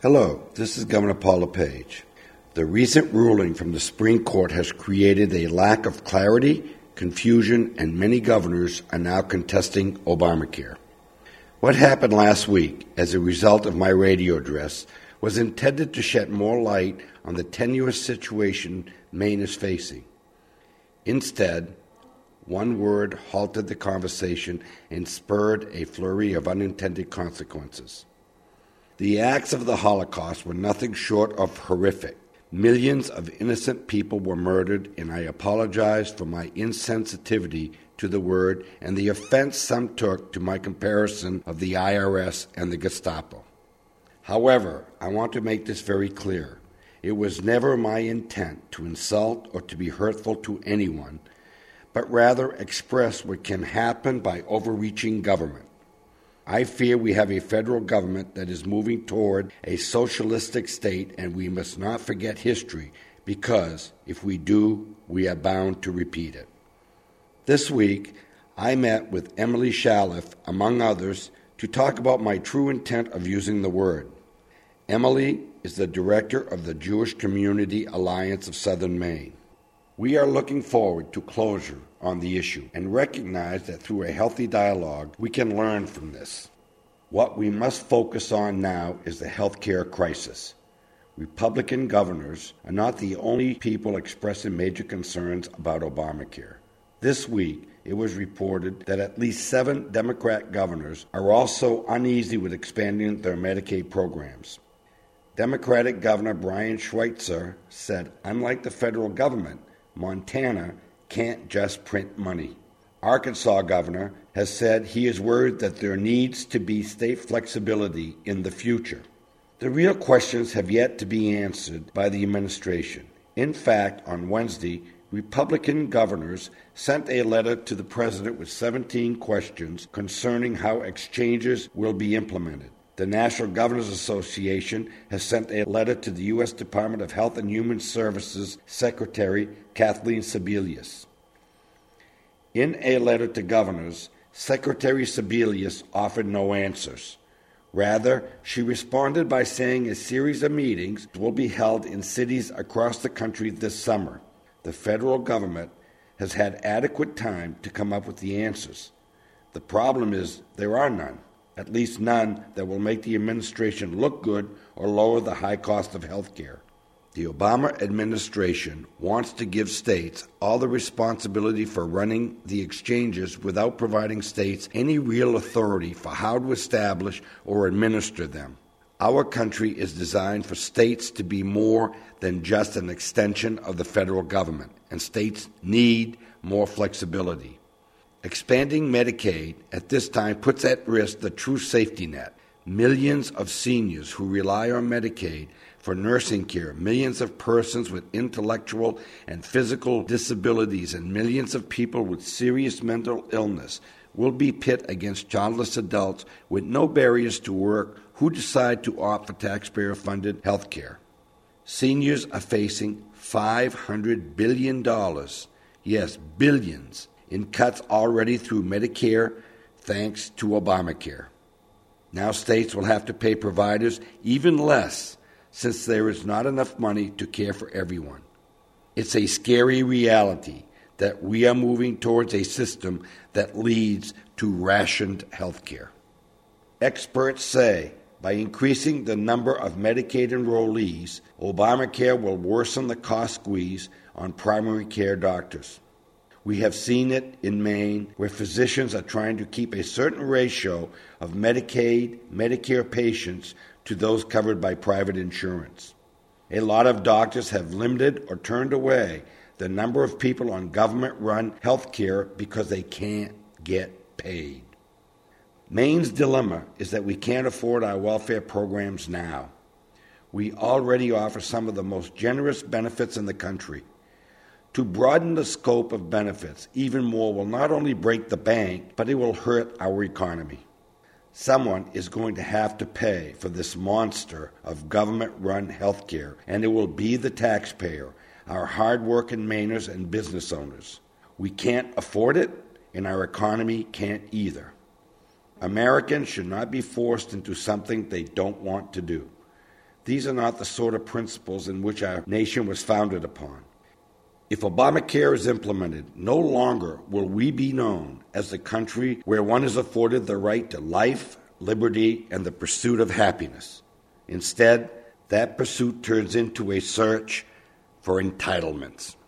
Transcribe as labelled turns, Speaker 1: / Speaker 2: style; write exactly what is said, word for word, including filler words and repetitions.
Speaker 1: Hello, this is Governor Paul LePage. The recent ruling from the Supreme Court has created a lack of clarity, confusion, and many governors are now contesting Obamacare. What happened last week as a result of my radio address was intended to shed more light on the tenuous situation Maine is facing. Instead, one word halted the conversation and spurred a flurry of unintended consequences. The acts of the Holocaust were nothing short of horrific. Millions of innocent people were murdered, and I apologize for my insensitivity to the word and the offense some took to my comparison of the I R S and the Gestapo. However, I want to make this very clear. It was never my intent to insult or to be hurtful to anyone, but rather express what can happen by overreaching government. I fear we have a federal government that is moving toward a socialistic state, and we must not forget history, because if we do, we are bound to repeat it. This week, I met with Emily Shaliff, among others, to talk about my true intent of using the word. Emily is the director of the Jewish Community Alliance of Southern Maine. We are looking forward to closure on the issue and recognize that through a healthy dialogue, we can learn from this. What we must focus on now is the health care crisis. Republican governors are not the only people expressing major concerns about Obamacare. This week, it was reported that at least seven Democrat governors are also uneasy with expanding their Medicaid programs. Democratic Governor Brian Schweitzer said, unlike the federal government, Montana can't just print money. Arkansas governor has said he is worried that there needs to be state flexibility in the future. The real questions have yet to be answered by the administration. In fact, on Wednesday, Republican governors sent a letter to the president with seventeen questions concerning how exchanges will be implemented. The National Governors Association has sent a letter to the U S Department of Health and Human Services Secretary Kathleen Sebelius. In a letter to governors, Secretary Sebelius offered no answers. Rather, she responded by saying a series of meetings will be held in cities across the country this summer. The federal government has had adequate time to come up with the answers. The problem is there are none. At least none that will make the administration look good or lower the high cost of health care. The Obama administration wants to give states all the responsibility for running the exchanges without providing states any real authority for how to establish or administer them. Our country is designed for states to be more than just an extension of the federal government, and states need more flexibility. Expanding Medicaid at this time puts at risk the true safety net. Millions of seniors who rely on Medicaid for nursing care, millions of persons with intellectual and physical disabilities, and millions of people with serious mental illness will be pit against childless adults with no barriers to work who decide to opt for taxpayer-funded health care. Seniors are facing five hundred billion dollars, yes, billions, in cuts already through Medicare thanks to Obamacare. Now states will have to pay providers even less since there is not enough money to care for everyone. It's a scary reality that we are moving towards a system that leads to rationed health care. Experts say by increasing the number of Medicaid enrollees, Obamacare will worsen the cost squeeze on primary care doctors. We have seen it in Maine, where physicians are trying to keep a certain ratio of Medicaid, Medicare patients to those covered by private insurance. A lot of doctors have limited or turned away the number of people on government-run health care because they can't get paid. Maine's dilemma is that we can't afford our welfare programs now. We already offer some of the most generous benefits in the country. To broaden the scope of benefits even more will not only break the bank, but it will hurt our economy. Someone is going to have to pay for this monster of government-run health care, and it will be the taxpayer, our hard-working Mainers and business owners. We can't afford it, and our economy can't either. Americans should not be forced into something they don't want to do. These are not the sort of principles in which our nation was founded upon. If Obamacare is implemented, no longer will we be known as the country where one is afforded the right to life, liberty, and the pursuit of happiness. Instead, that pursuit turns into a search for entitlements.